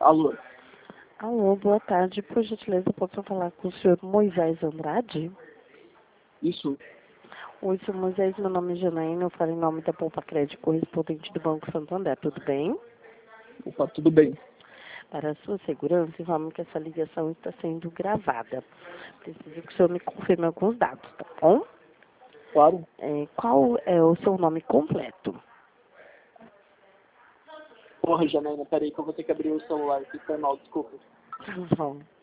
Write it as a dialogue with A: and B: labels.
A: Alô?
B: Alô, boa tarde. Por gentileza, posso falar com o senhor Moisés Andrade?
A: Isso.
B: Oi, senhor Moisés, meu nome é Janaína, eu falo em nome da Poupa Crédito correspondente do Banco Santander, tudo bem?
A: Opa, tudo bem.
B: Para a sua segurança, informo que essa ligação está sendo gravada. Preciso que o senhor me confirme alguns dados, tá bom?
A: Claro.
B: Qual é o seu nome completo?
A: Porra, Janaína, peraí que eu vou ter que abrir o celular aqui, foi mal, desculpa.
B: Tá bom.